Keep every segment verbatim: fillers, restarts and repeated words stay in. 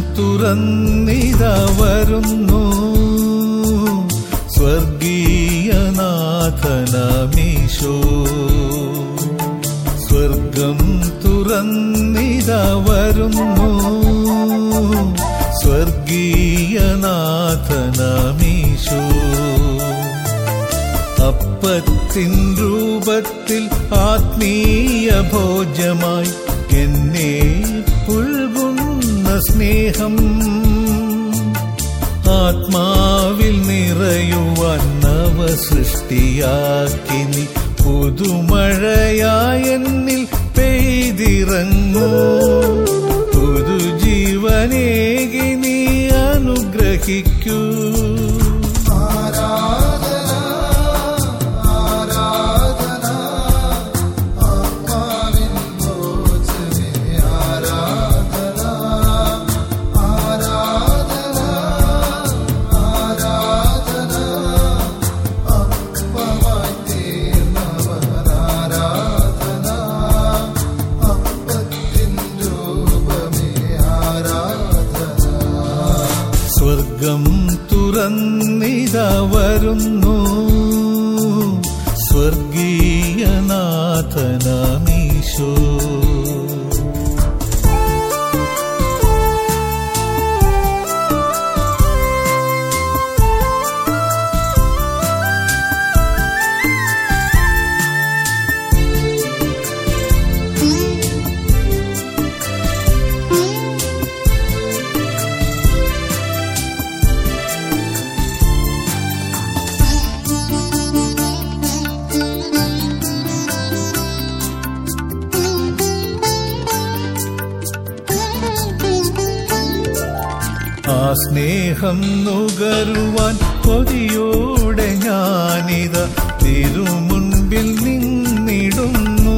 തുറന്നിതാ വരുന്നു സ്വർഗീയനാഥനാമീശോ. സ്വർഗം തുറന്നിതാ വരുന്നു സ്വർഗീയനാഥനാമീശോ. അപ്പത്തിൻ രൂപത്തിൽ ആത്മീയ ഭോജ്യമായി എന്നെ പുൽകുന്ന സ്നേഹം, ആത്മാവിൽ നിറയുവാൻ നവ സൃഷ്ടിയാക്കി നീ പുതുമഴയായ എന്നിൽ പെയ്തിറങ്ങൂ. പുതുജീവനേകി നീ അനുഗ്രഹിക്കൂ. സ്വർഗം തുറന്നിതാ വരുന്നു സ്വർഗീയനാഥനാമീശോ. ആ സ്നേഹം നുകരുവാൻ കൊതിയോടെ ഞാനിത തിരുമുൻപിൽ നിന്നിടുന്നു.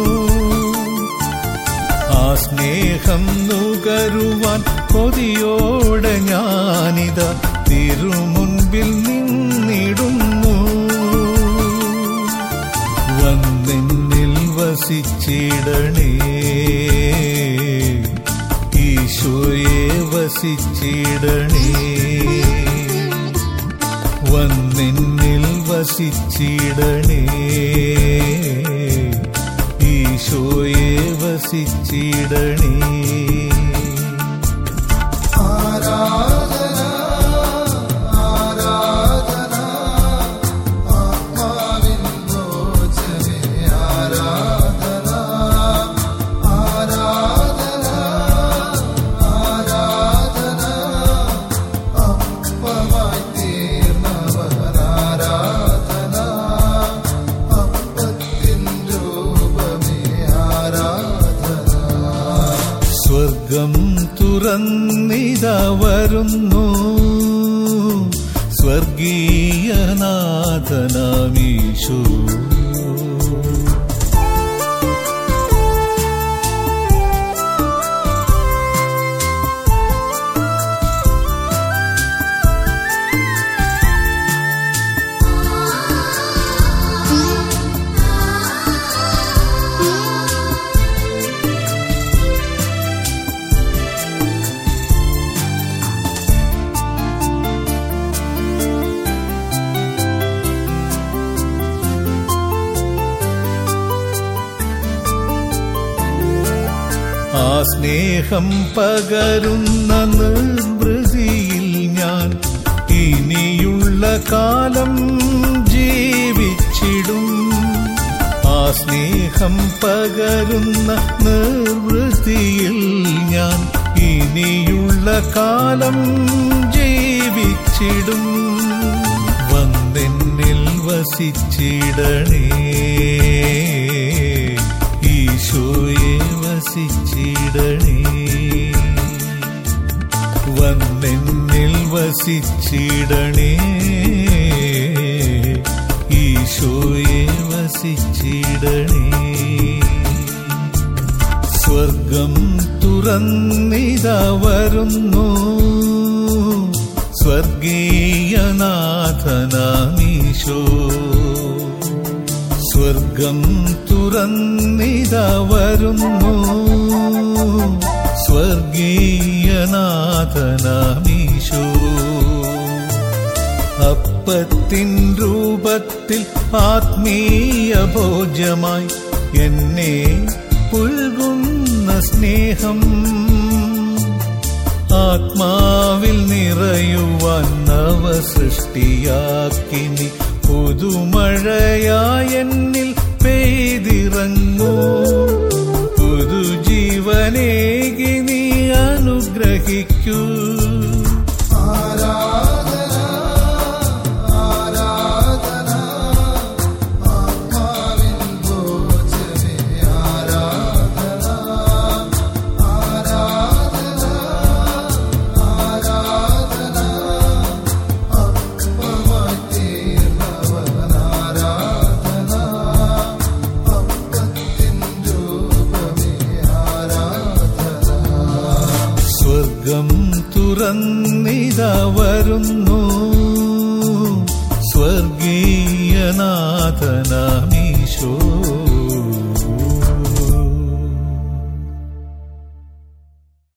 ആ സ്നേഹം നുകരുവാൻ കൊതിയോടെ ഞാനിത തിരുമുൻപിൽ നിന്നിടുന്നു. വന്നെന്നിൽ വസിച്ചിടണേ ഈശോയെ വസിച്ചിടണേ. വന്നെന്നിൽ വസിച്ചിടണേ ഈശോയെ വസിച്ചിടണേ. സ്വർഗം തുറന്നിതാ വരുന്നു സ്വർഗീയനാഥനാമീശോ. ആ സ്നേഹം പകരുന്ന നിർവൃതിയിൽ ഞാൻ ഇനിയുള്ള കാലം ജീവിച്ചിടും. ആ സ്നേഹം പകരുന്ന നിർവൃതിയിൽ ഞാൻ ഇനിയുള്ള കാലം ജീവിച്ചിടും. വന്നെന്നിൽ വസിച്ചിടണേ ഈശോയെ വസിച്ചിടണേ. വന്നെന്നിൽ വസിച്ചിടണേ ഈശോയെ വസിച്ചിടണേ. സ്വർഗം തുറന്നിതാ വരുന്നു സ്വർഗീയനാഥനാമീശോ. സ്വർഗം തുറന്നിതാ വരുന്നു സ്വർഗീയനാഥനാമീശോ. അപ്പത്തിൻ രൂപത്തിൽ ആത്മീയ ഭോജ്യമായി എന്നെ പുൽകുന്ന സ്നേഹം, ആത്മാവിൽ നിറയുവാൻ നവ സൃഷ്ടിയാക്കി നീ പുതുമഴയായെന്നിൽ പെയ്തിറങ്ങൂ. പുതുജീവനേകി നീ അനുഗ്രഹിക്കൂ. സ്വർഗം തുറന്നിതാ വരുന്നു, സ്വർഗീയനാഥനാമീശോ.